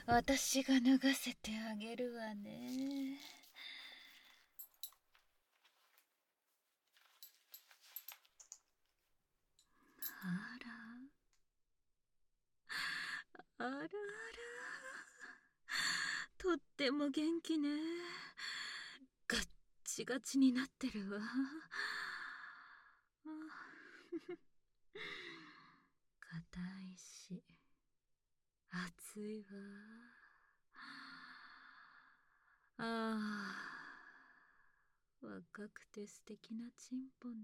私が脱がせてあげるわね。あらあらあら、とっても元気ね。ガッチガチになってるわ。硬いし熱いわ。ああ、若くて素敵なチンポね。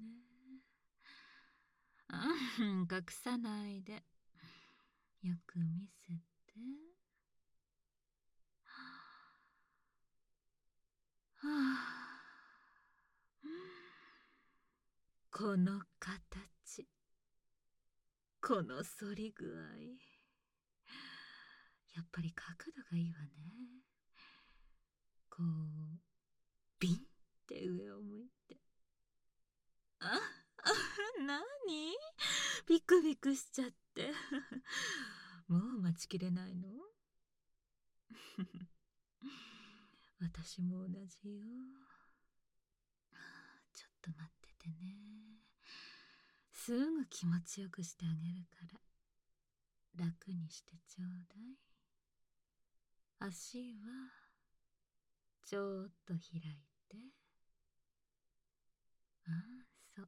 隠さないで、よく見せて。はあ、この形、この反り具合、やっぱり角度がいいわね。こうビンって上を向いて。あ、なにビクビクしちゃってもう待ちきれないの私も同じよ。ちょっと待っててね。すぐ気持ちよくしてあげるから楽にしてちょうだい。足はちょっと開いて。ああ、そう。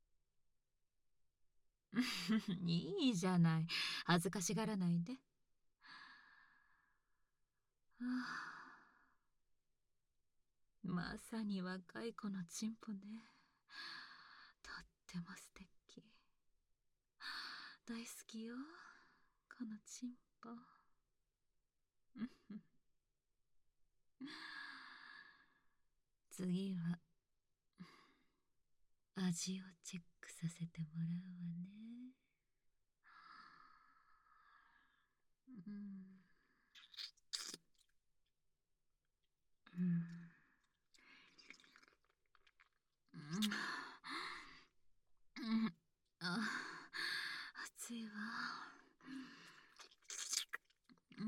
いいじゃない。恥ずかしがらないで。はあ、まさに若い子のチンポね。とっても素敵。大好きよ、このチンポ。次は味をチェックさせてもらうわね。うん、うん、うん、あ、熱いわ。うん、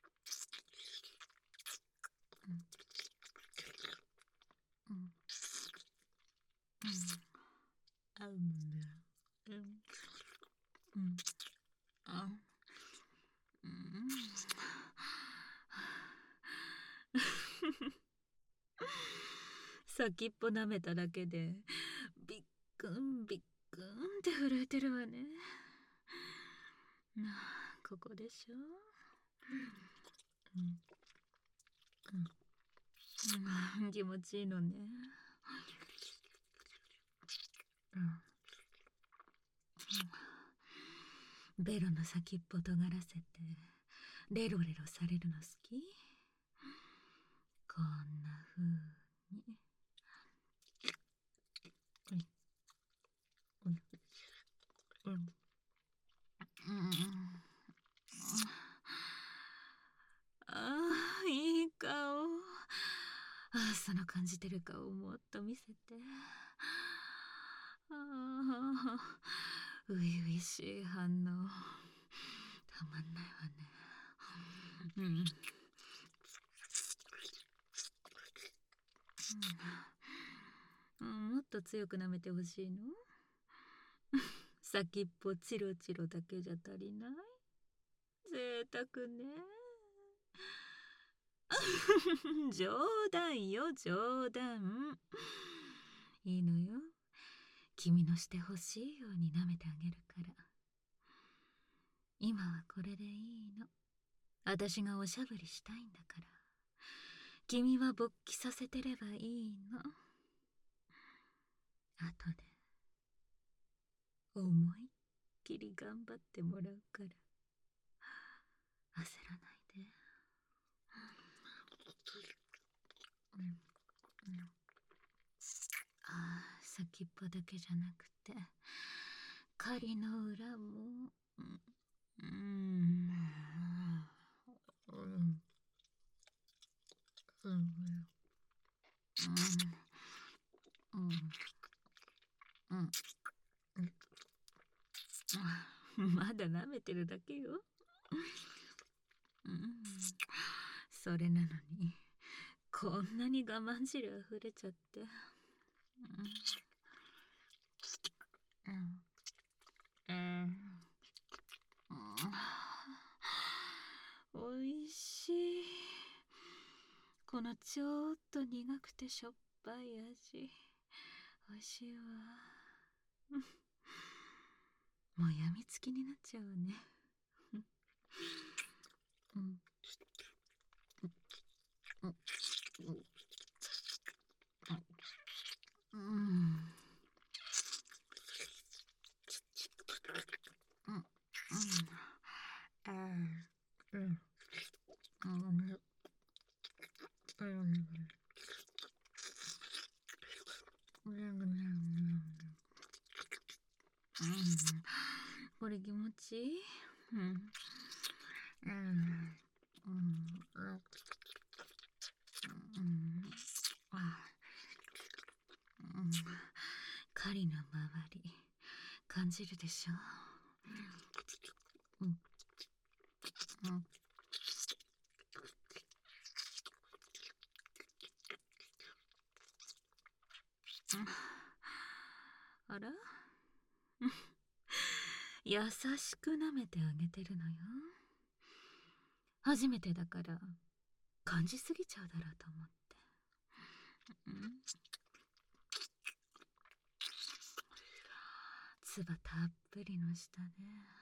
うん、あうね。うん、うん、あ、うん。先っぽ舐めただけでビックンビックンって震えてるわね。ここでしょ。うん、うん、気持ちいいのね。うん、ベロの先っぽ尖らせてレロレロされるの好き？こんな風に。うん、うん、うん、ああ、いい顔。ああ、その感じてる顔をもっと見せて。ああ、初々しい反応。たまんないわね。うん。うん、もっと強く舐めてほしいの？先っぽチロチロだけじゃ足りない？贅沢ね。冗談よ、冗談。いいのよ。君のしてほしいように舐めてあげるから。今はこれでいいの。私がおしゃぶりしたいんだから。君は勃起させてればいいの。後で思いっきり頑張ってもらうから。焦らないで。うん、うん、ああ、先っぽだけじゃなくて狩りの裏も。うん、うん、うん、うん、うん、うん、うん、まだ舐めてるだけよ。うん、 それなのに、こんなに我慢汁あふれちゃって。おいしい。このちょっと苦くてしょっぱい味、おいしいわ。もうやみつきになっちゃうわね。これ気持ちいい。狩りの周り感じるでしょ。あら優しく舐めてあげてるのよ。初めてだから感じすぎちゃうだろうと思って。つばたっぷりの下ね。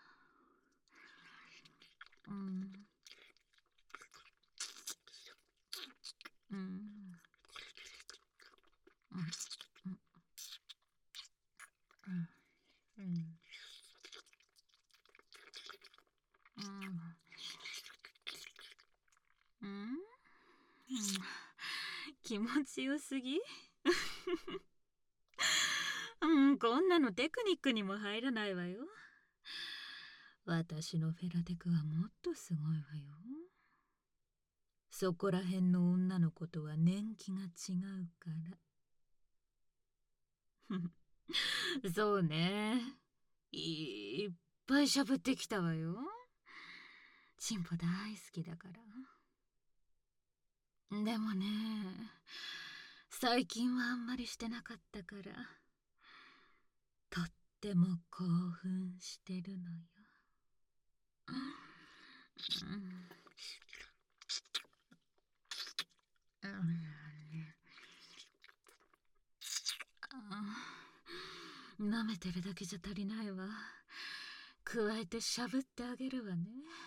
気持ちよすぎこんなのテクニックにも入らないわよ。私のフェラテクはもっとすごいわよ。そこらへんの女の子とは年季が違うから。そうね。いっぱいしゃぶってきたわよ。チンポ大好きだから。でもね、最近はあんまりしてなかったから、とっても興奮してるのよ。舐めてるだけじゃ足りないわ。加えてしゃぶってあげるわね。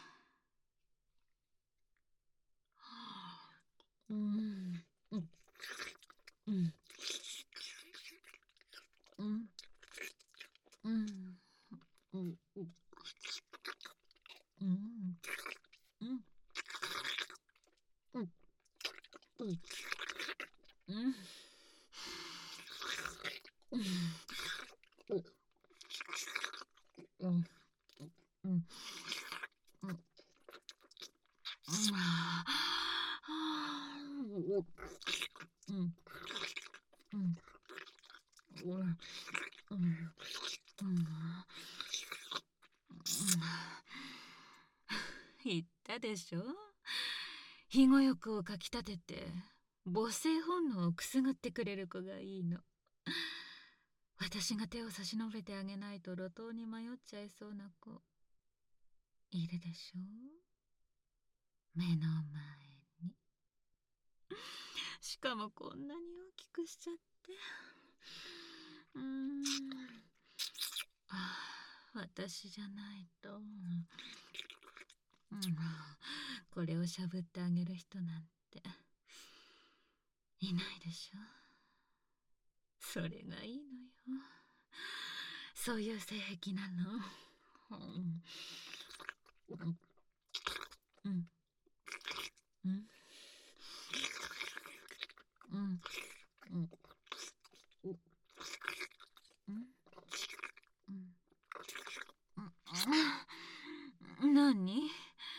言ったでしょ。庇護欲をかきたてて母性本能をくすぐってくれる子がいいの。私が手を差し伸べてあげないと路頭に迷っちゃいそうな子いるでしょ。目の前に。しかもこんなに大きくしちゃって。私じゃないと、これをしゃぶってあげる人なんていないでしょ。それがいいのよ。そういう性癖なの。何？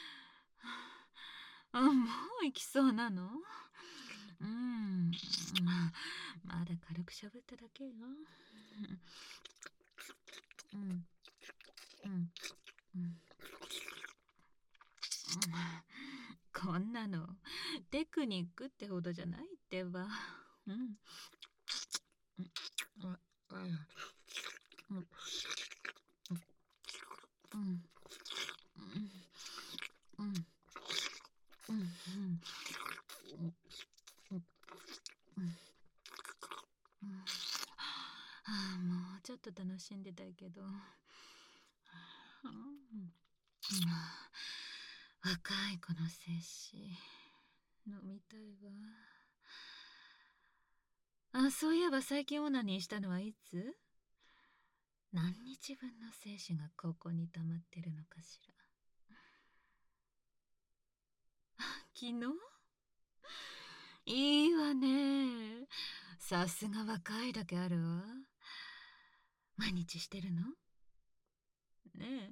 もう行きそうなの？まだ軽くしゃぶっただけよ。こそんなのテクニックってほどじゃないってば。うん。もうちょっと楽しんでたいけど。若い子の精子飲みたいわ。そういえば最近オナニーしたのはいつ？何日分の精子がここに溜まってるのかしら。昨日？いいわね。さすが若いだけあるわ。毎日してるの？ねえ。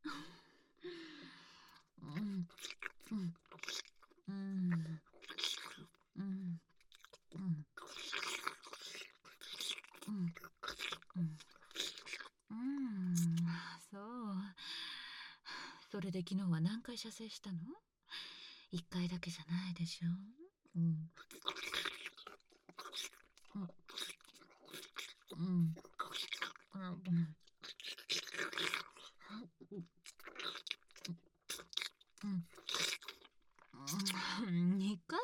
そう。それで昨日は何回射精したの？1回だけじゃないでしょ。2回？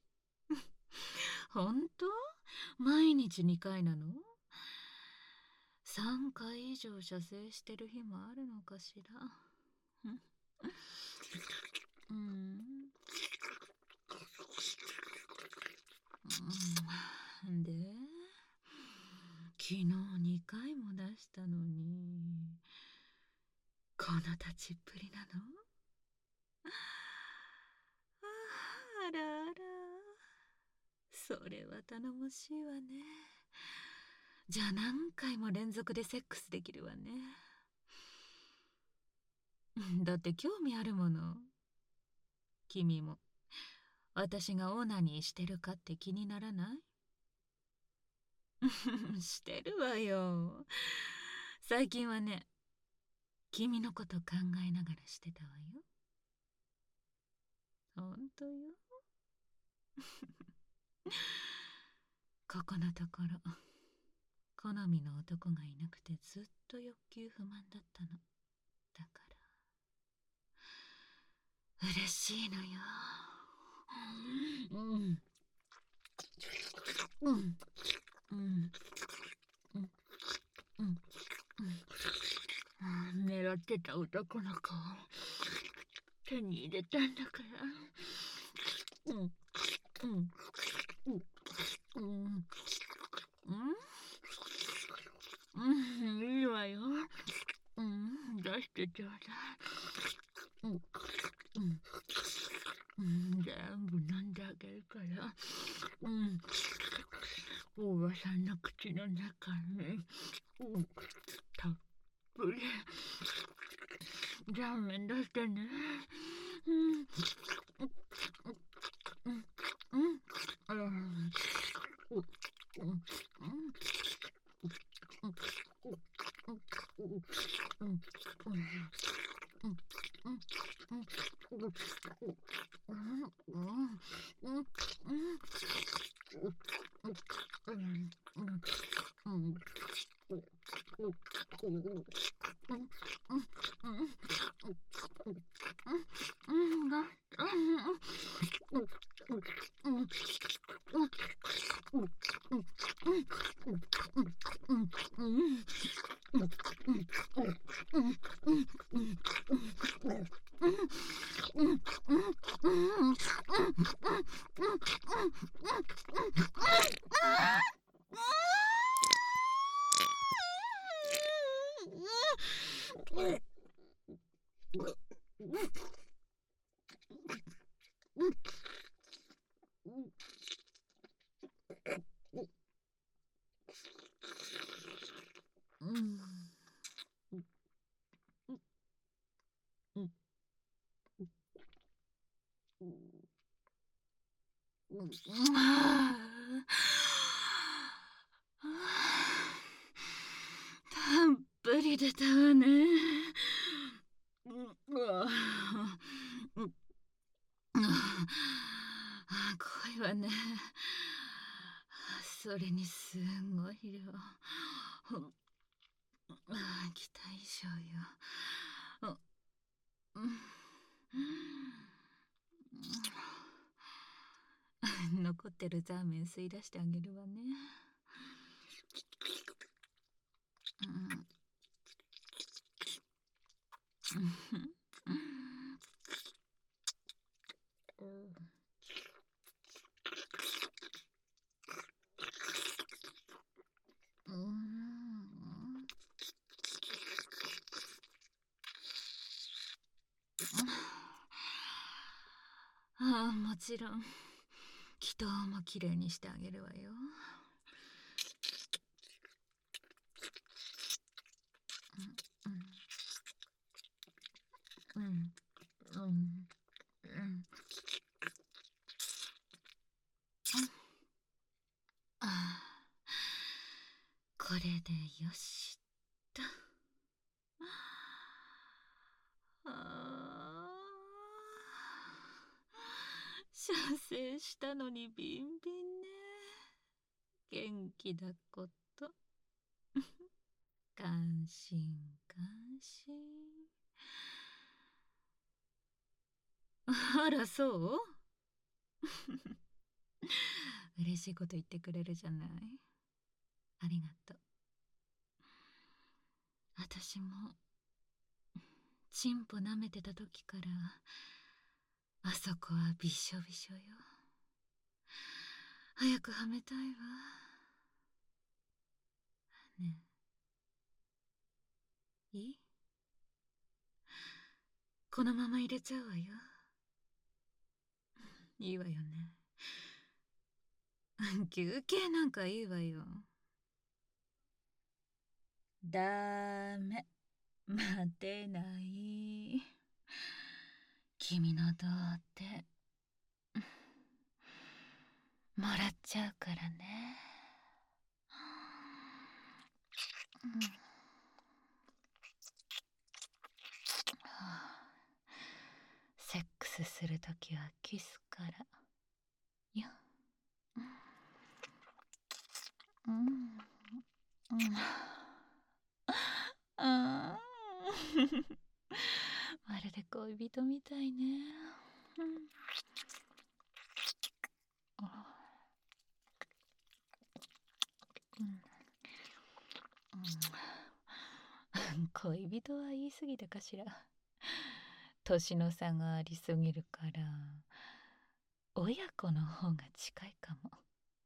本当？毎日2回なの？3回以上射精してる日もあるのかしら。で、昨日2回も出したのに、この立ちっぷりなの？あらあら、それは頼もしいわね。じゃあ何回も連続でセックスできるわね。だって興味あるもの。君も私がオナニーしてるかって気にならない？してるわよ。最近はね、君のこと考えながらしてたわよ。ほんとよ。ここのところ好みの男がいなくてずっと欲求不満だったの。だから嬉しいのよ。狙ってた男の子を手に入れたんだから。いいわよ。出してちょうだい。全部飲んであげるから。おばさんの口の中に、たっぷり。じゃあ面出してね。たっぷり出たわね。 それにすごい量。期待以上よ。残ってるザーメン吸い出してあげるわね。もちろん祈祷もきれいにしてあげるわよ。これでよしと。射精したのにビンビンね。元気だこと。感心感心。あら、そう嬉しいこと言ってくれるじゃない。ありがとう。私もチンポ舐めてた時からあそこはびしょびしょよ。早くはめたいわ。ねえ、いい？このまま入れちゃうわよ。いいわよね。休憩なんかいいわよ。ダメ、待てない。君の童貞もらっちゃうからね。セックスするときはキスからよ。まるで恋人みたいね。恋人は言い過ぎたかしら。年の差がありすぎるから親子の方が近いかも。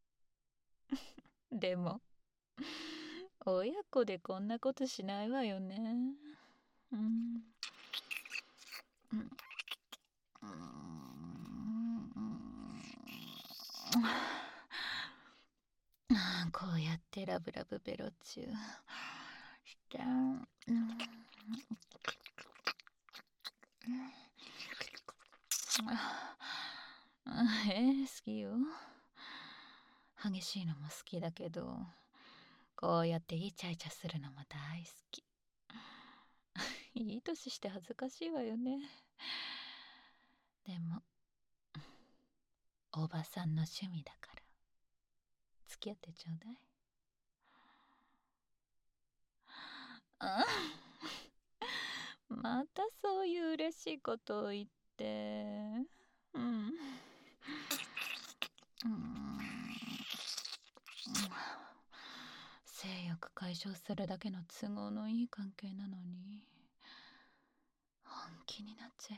でも親子でこんなことしないわよね。こうやってラブラブベロチューして、好きよ。激しいのも好きだけど、こうやってイチャイチャするのも大好き。いい年して恥ずかしいわよね。でもおばさんの趣味だから付き合ってちょうだい。またそういう嬉しいことを言って。性欲解消するだけの都合のいい関係なのに本気になっちゃい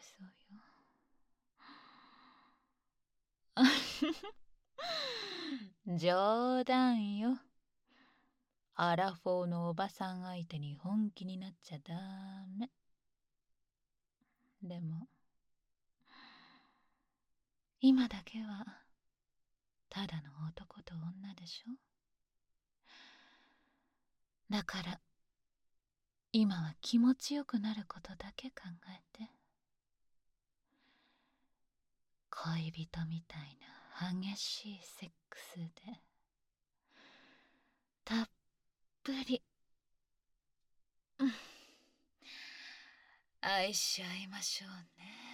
そうよ。冗談よ。アラフォーのおばさん相手に本気になっちゃダメ。でも今だけはただの男と女でしょ。だから今は気持ちよくなることだけ考えて。恋人みたいな激しいセックスでたっぷり愛し合いましょうね。